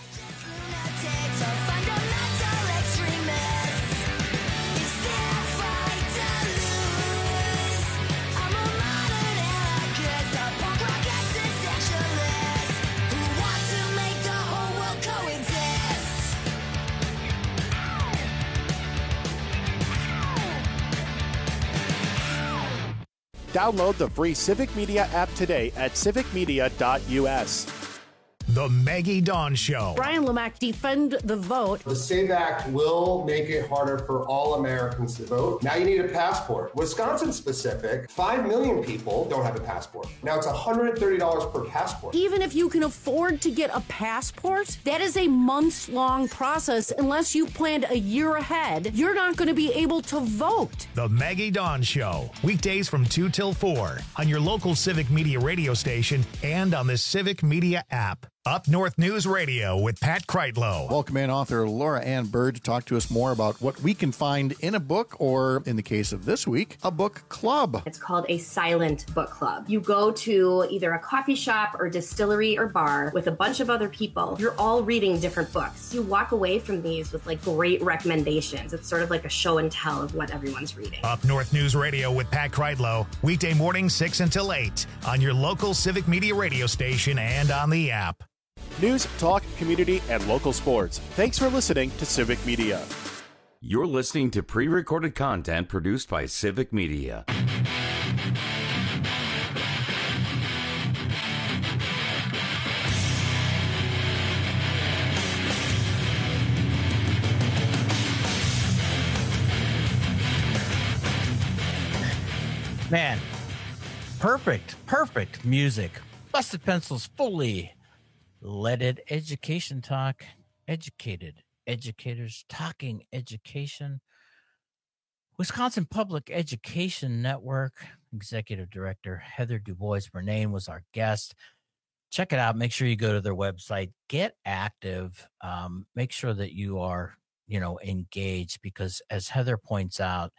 Download the free Civic Media app today at civicmedia.us. The Maggie Dawn Show. Brian Lamack, defend the vote. The SAVE Act will make it harder for all Americans to vote. Now you need a passport. Wisconsin specific, 5 million people don't have a passport. Now it's $130 per passport. Even if you can afford to get a passport, that is a months-long process. Unless you planned a year ahead, you're not going to be able to vote. The Maggie Dawn Show. Weekdays from 2 till 4 on your local Civic Media radio station and on the Civic Media app. Up North News Radio with Pat Kreitlow. Welcome in author Laura Ann Bird to talk to us more about what we can find in a book, or in the case of this week, a book club. It's called a silent book club. You go to either a coffee shop or distillery or bar with a bunch of other people. You're all reading different books. You walk away from these with like great recommendations. It's sort of like a show and tell of what everyone's reading. Up North News Radio with Pat Kreitlow. Weekday mornings 6 until 8 on your local Civic Media radio station and on the app. News, talk, community, and local sports. Thanks for listening to Civic Media. You're listening to pre-recorded content produced by Civic Media. Man, perfect music. Busted Pencils fully leaded education talk, educated educators talking education. Wisconsin Public Education Network Executive Director Heather DuBois-Bernayne was our guest. Check it out. Make sure you go to their website. Get active. Make sure that you are, engaged, because as Heather points out,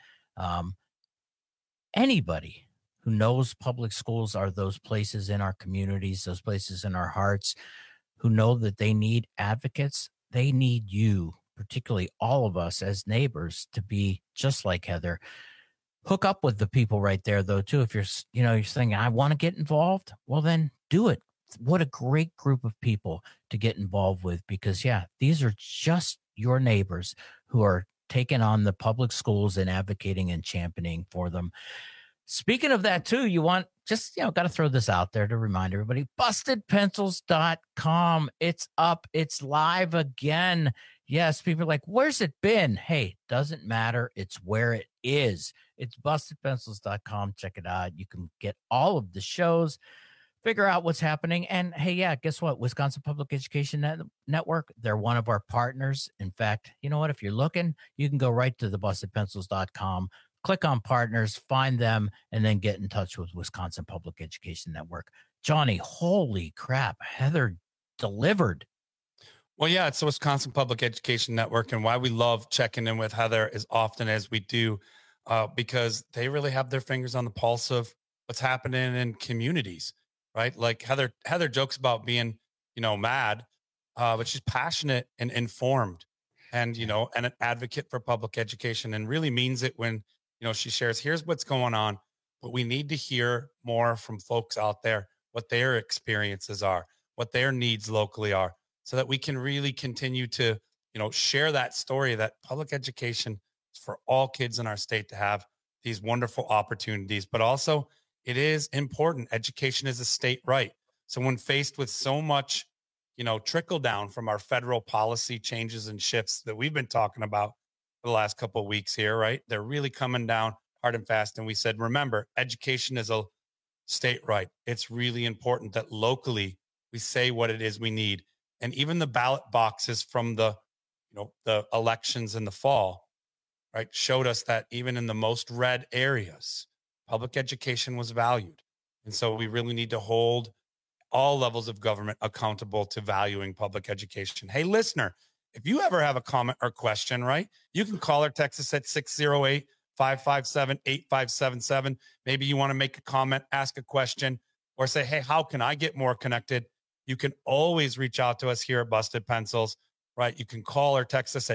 anybody who knows public schools are those places in our communities, those places in our hearts, who know that they need advocates. They need you, particularly all of us as neighbors, to be just like Heather. Hook up with the people right there, though, too. If you're saying, I want to get involved, well, then do it. What a great group of people to get involved with, because, these are just your neighbors who are taking on the public schools and advocating and championing for them. Speaking of that, too, you want got to throw this out there to remind everybody, bustedpencils.com. It's up. It's live again. Yes, people are like, where's it been? Hey, doesn't matter. It's where it is. It's bustedpencils.com. Check it out. You can get all of the shows, figure out what's happening. And hey, guess what? Wisconsin Public Education Network, they're one of our partners. In fact, you know what? If you're looking, you can go right to the bustedpencils.com. Click on partners, find them, and then get in touch with Wisconsin Public Education Network. Johnny, holy crap, Heather delivered. Well, it's the Wisconsin Public Education Network, and why we love checking in with Heather as often as we do, because they really have their fingers on the pulse of what's happening in communities, right? Like Heather jokes about being, mad, but she's passionate and informed, and, and an advocate for public education, and really means it when, she shares, here's what's going on, but we need to hear more from folks out there, what their experiences are, what their needs locally are, so that we can really continue to, share that story that public education is for all kids in our state to have these wonderful opportunities. But also, it is important. Education is a state right. So when faced with so much, trickle down from our federal policy changes and shifts that we've been talking about for the last couple of weeks here, right? They're really coming down hard and fast. And we said, remember, education is a state right. It's really important that locally we say what it is we need. And even the ballot boxes from the elections in the fall, right, showed us that even in the most red areas, public education was valued. And so we really need to hold all levels of government accountable to valuing public education. Hey, listener, if you ever have a comment or question, right, you can call or text us at 608-557-8577. Maybe you want to make a comment, ask a question, or say, hey, how can I get more connected? You can always reach out to us here at Busted Pencils, right? You can call or text us at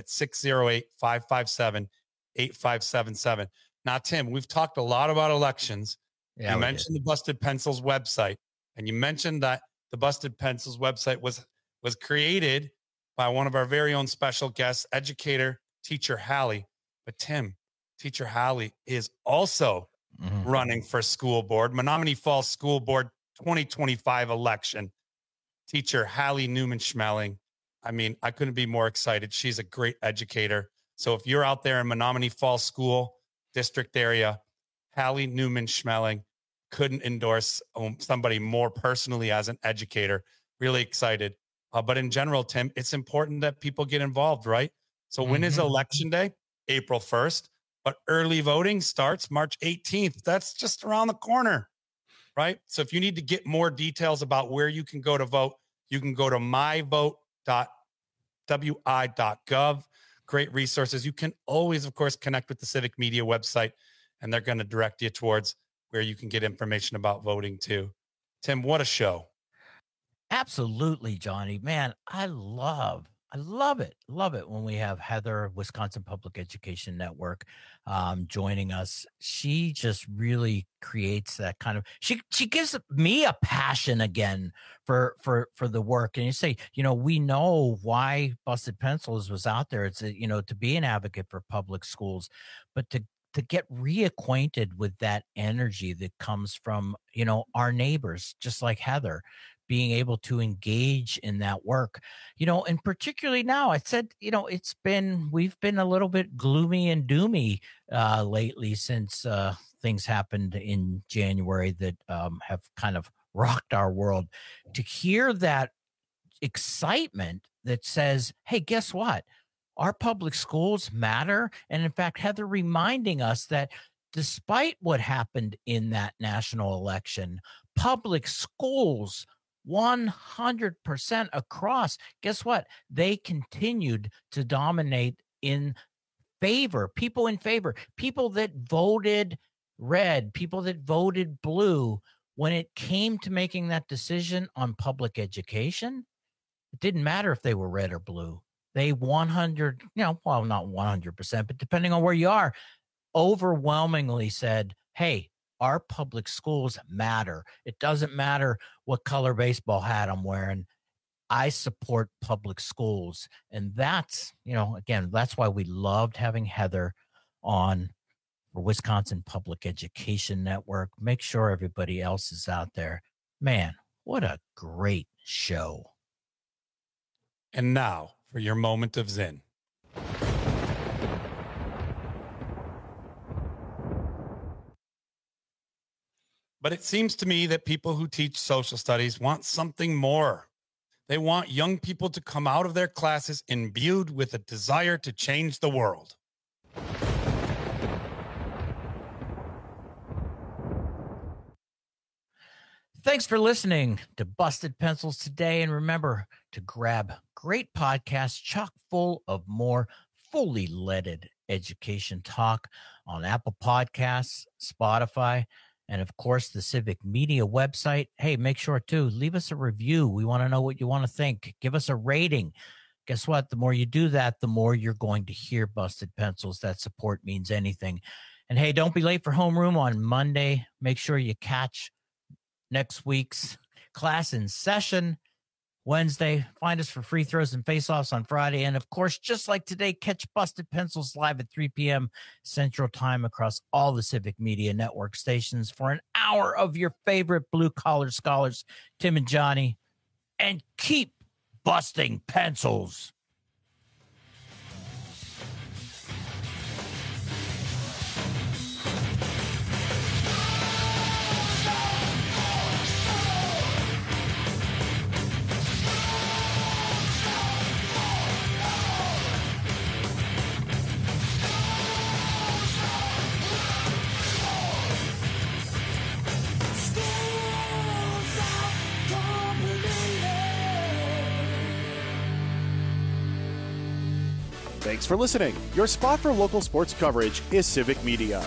608-557-8577. Now, Tim, we've talked a lot about elections. You mentioned the Busted Pencils website, and you mentioned that the Busted Pencils website was created by one of our very own special guests, educator, Teacher Hallie. But Tim, Teacher Hallie is also running for school board, Menominee Falls School Board 2025 election. teacher, Hallie Newman Schmeling. I mean, I couldn't be more excited. She's a great educator. So if you're out there in Menominee Falls School District area, Hallie Newman Schmeling, couldn't endorse somebody more personally as an educator. Really excited. But in general, Tim, it's important that people get involved, right? So when is Election Day? April 1st. But early voting starts March 18th. That's just around the corner, right? So if you need to get more details about where you can go to vote, you can go to myvote.wi.gov. Great resources. You can always, of course, connect with the Civic Media website, and they're going to direct you towards where you can get information about voting too. Tim, what a show. Absolutely, Johnny. Man, I love it. Love it when we have Heather, Wisconsin Public Education Network, joining us. She just really creates that kind of, she gives me a passion again for the work. And you say, we know why Busted Pencils was out there. It's, to be an advocate for public schools, but to get reacquainted with that energy that comes from, our neighbors, just like Heather, being able to engage in that work, and particularly now, I said, we've been a little bit gloomy and doomy lately since things happened in January that have kind of rocked our world. To hear that excitement that says, hey, guess what? Our public schools matter. And in fact, Heather reminding us that despite what happened in that national election, public schools 100% across, guess what? They continued to dominate in favor, people in favor, people that voted red, people that voted blue. When it came to making that decision on public education, it didn't matter if they were red or blue. They 100, not 100%, but depending on where you are, overwhelmingly said, hey, our public schools matter. It doesn't matter what color baseball hat I'm wearing. I support public schools. And that's, again, that's why we loved having Heather on for Wisconsin Public Education Network. Make sure everybody else is out there. Man, what a great show. And now for your moment of Zen. But it seems to me that people who teach social studies want something more. They want young people to come out of their classes imbued with a desire to change the world. Thanks for listening to Busted Pencils today. And remember to grab great podcasts chock full of more fully leaded education talk on Apple Podcasts, Spotify, and of course, the Civic Media website. Hey, make sure to leave us a review. We want to know what you want to think. Give us a rating. Guess what? The more you do that, the more you're going to hear Busted Pencils. That support means anything. And hey, don't be late for homeroom on Monday. Make sure you catch next week's class in session Wednesday. Find us for free throws and face-offs on Friday. And of course, just like today, catch Busted Pencils live at 3 p.m. Central Time across all the Civic Media Network stations for an hour of your favorite blue-collar scholars, Tim and Johnny. And keep busting pencils. Thanks for listening. Your spot for local sports coverage is Civic Media.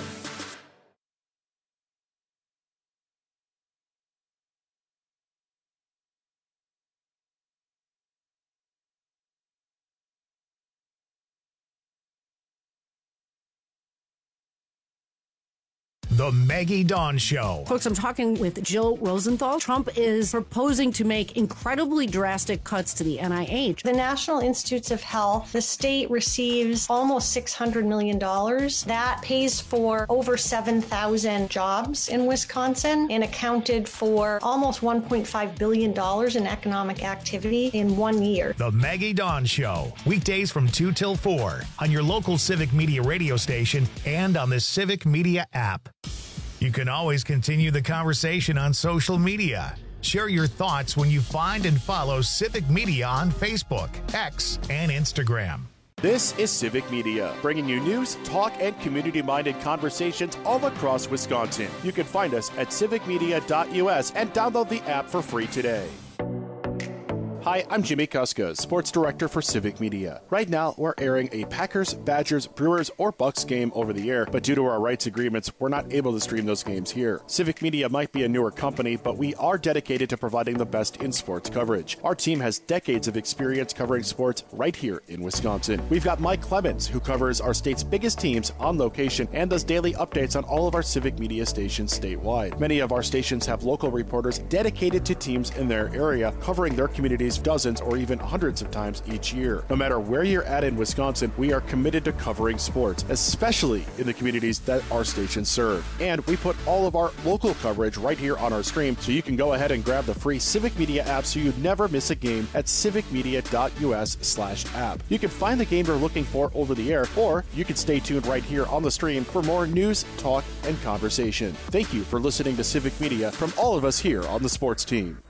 The Maggie Dawn Show. Folks, I'm talking with Jill Rosenthal. Trump is proposing to make incredibly drastic cuts to the NIH. The National Institutes of Health, the state receives almost $600 million. That pays for over 7,000 jobs in Wisconsin and accounted for almost $1.5 billion in economic activity in 1 year. The Maggie Dawn Show, weekdays from 2 till 4 on your local Civic Media radio station and on the Civic Media app. You can always continue the conversation on social media. Share your thoughts when you find and follow Civic Media on Facebook, X, and Instagram. This is Civic Media, bringing you news, talk, and community-minded conversations all across Wisconsin. You can find us at civicmedia.us and download the app for free today. Hi, I'm Jimmy Kuska, Sports Director for Civic Media. Right now, we're airing a Packers, Badgers, Brewers, or Bucks game over the air, but due to our rights agreements, we're not able to stream those games here. Civic Media might be a newer company, but we are dedicated to providing the best in sports coverage. Our team has decades of experience covering sports right here in Wisconsin. We've got Mike Clemens, who covers our state's biggest teams on location and does daily updates on all of our Civic Media stations statewide. Many of our stations have local reporters dedicated to teams in their area, covering their communities dozens or even hundreds of times each year. No matter where you're at in Wisconsin, we are committed to covering sports, especially in the communities that our stations serve. And we put all of our local coverage right here on our stream, so you can go ahead and grab the free Civic Media app so you never miss a game at civicmedia.us/app. You can find the game you're looking for over the air, or you can stay tuned right here on the stream for more news, talk, and conversation. Thank you for listening to Civic Media from all of us here on the sports team.